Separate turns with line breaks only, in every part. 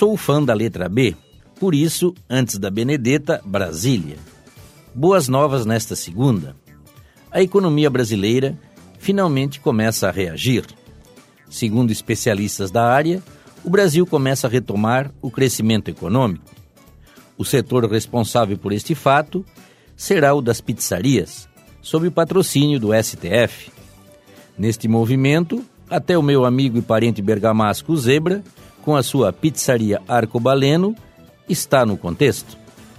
Sou fã da letra B, por isso, antes da Benedetta, Brasília. Boas novas nesta segunda. A economia brasileira finalmente começa a reagir. Segundo especialistas da área, o Brasil começa a retomar o crescimento econômico. O setor responsável por este fato será o das pizzarias, sob o patrocínio do STF. Neste movimento, até o meu amigo e parente bergamasco Zebra, com a sua pizzaria Arcobaleno, está no contexto.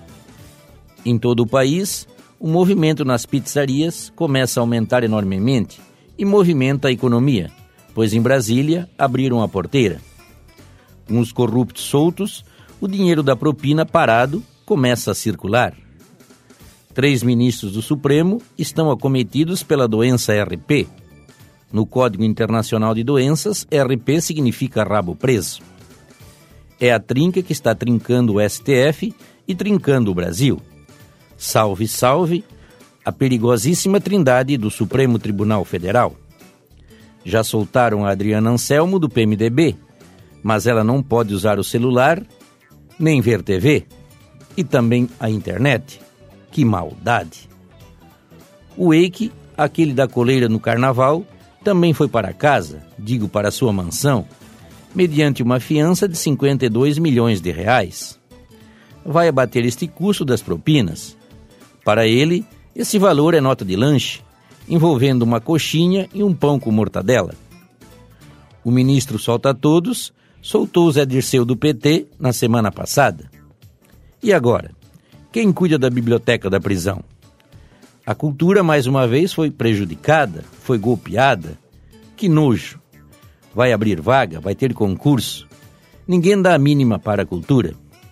Em todo o país, o movimento nas pizzarias começa a aumentar enormemente e movimenta a economia, pois em Brasília abriram a porteira. Com os corruptos soltos, o dinheiro da propina parado começa a circular. 3 ministros do Supremo estão acometidos pela doença RP. No Código Internacional de Doenças, RP significa rabo preso. É a trinca que está trincando o STF e trincando o Brasil. Salve, salve, a perigosíssima trindade do Supremo Tribunal Federal. Já soltaram a Adriana Anselmo do PMDB, mas ela não pode usar o celular, nem ver TV, e também a internet. Que maldade! O Eike, aquele da coleira no carnaval, também foi para casa, digo para sua mansão, mediante uma fiança de 52 milhões de reais. Vai abater este custo das propinas. Para ele, esse valor é nota de lanche, envolvendo uma coxinha e um pão com mortadela. O ministro solta todos, soltou o Zé Dirceu do PT na semana passada. E agora? Quem cuida da biblioteca da prisão? A cultura, mais uma vez, foi prejudicada, foi golpeada. Que nojo! Vai abrir vaga, vai ter concurso. Ninguém dá a mínima para a cultura.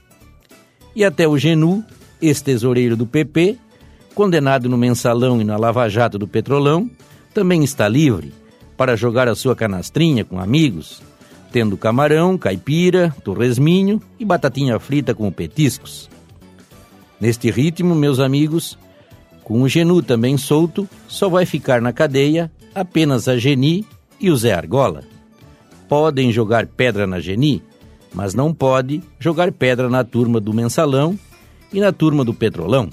E até o Genu, ex-tesoureiro do PP, condenado no Mensalão e na Lava Jato do Petrolão, também está livre para jogar a sua canastrinha com amigos, tendo camarão, caipira, torresminho e batatinha frita com petiscos. Neste ritmo, meus amigos, com o Genu também solto, só vai ficar na cadeia apenas a Geni e o Zé Argola. Podem jogar pedra na Geni, mas não pode jogar pedra na turma do Mensalão e na turma do Petrolão.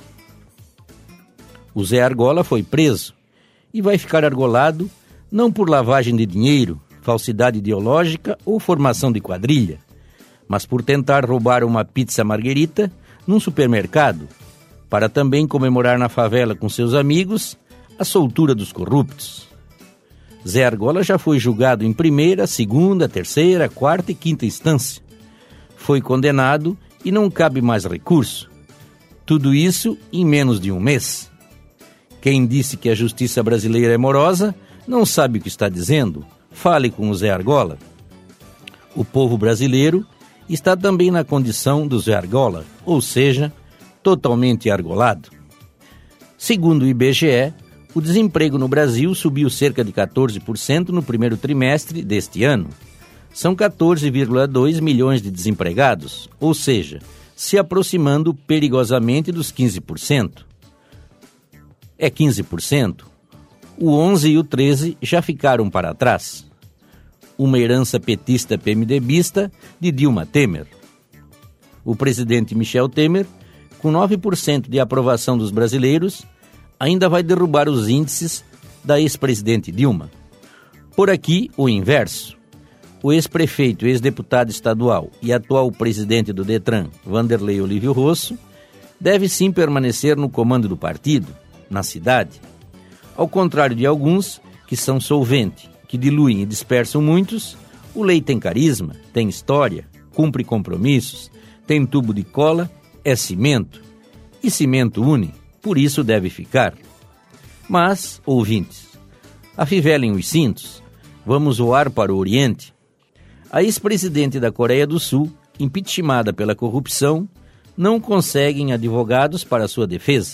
O Zé Argola foi preso e vai ficar argolado não por lavagem de dinheiro, falsidade ideológica ou formação de quadrilha, mas por tentar roubar uma pizza marguerita num supermercado, para também comemorar na favela com seus amigos a soltura dos corruptos. Zé Argola já foi julgado em primeira, segunda, terceira, quarta e quinta instância. Foi condenado e não cabe mais recurso. Tudo isso em menos de um mês. Quem disse que a justiça brasileira é morosa não sabe o que está dizendo. Fale com o Zé Argola. O povo brasileiro está também na condição do Zé Argola, ou seja, totalmente argolado. Segundo o IBGE, o desemprego no Brasil subiu cerca de 14% no primeiro trimestre deste ano. São 14,2 milhões de desempregados, ou seja, se aproximando perigosamente dos 15%. É 15%. O 11 e o 13 já ficaram para trás. Uma herança petista PMDBista de Dilma Temer. O presidente Michel Temer, com 9% de aprovação dos brasileiros, ainda vai derrubar os índices da ex-presidente Dilma. Por aqui, o inverso. O ex-prefeito, ex-deputado estadual e atual presidente do Detran, Vanderlei Olívio Rosso, deve sim permanecer no comando do partido, na cidade. Ao contrário de alguns que são solvente, que diluem e dispersam muitos, o Lei tem carisma, tem história, cumpre compromissos, tem tubo de cola, é cimento. E cimento une, por isso deve ficar. Mas, ouvintes, afivelem os cintos, vamos voar para o Oriente. A ex-presidente da Coreia do Sul, impeachmentada pela corrupção, não consegue advogados para sua defesa.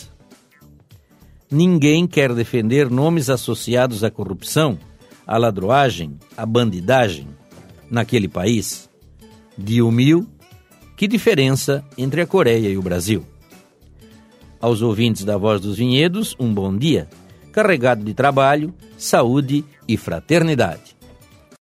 Ninguém quer defender nomes associados à corrupção, à ladroagem, à bandidagem naquele país. Dio mil, que diferença entre a Coreia e o Brasil? Aos ouvintes da Voz dos Vinhedos, um bom dia, carregado de trabalho, saúde e fraternidade.